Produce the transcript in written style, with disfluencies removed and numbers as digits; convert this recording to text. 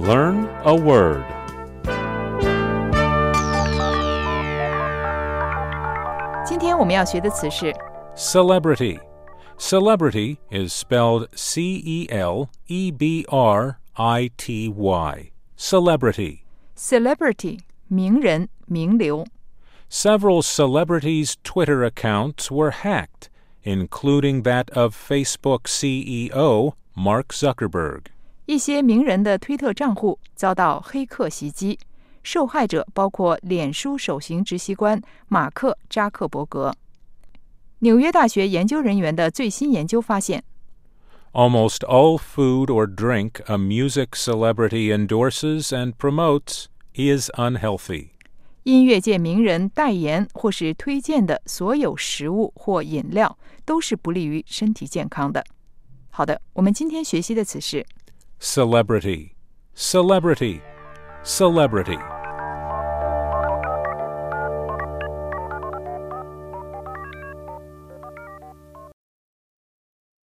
Learn a word. 今天我们要学的词是 Celebrity. Celebrity is spelled C-E-L-E-B-R-I-T-Y. Celebrity. celebrity 名人名流 Several celebrities' Twitter accounts were hacked, including that of Facebook CEO Mark Zuckerberg. 一些名人的推特账户遭到黑客袭击，受害者包括脸书首席执行官马克·扎克伯格。纽约大学研究人员的最新研究发现 Almost all food or drink a music celebrity endorses and promotes is unhealthy. 音乐界名人代言或是推荐的所有食物或饮料都是不利于身体健康的。好的，我们今天学习的词是 Celebrity. Celebrity. Celebrity.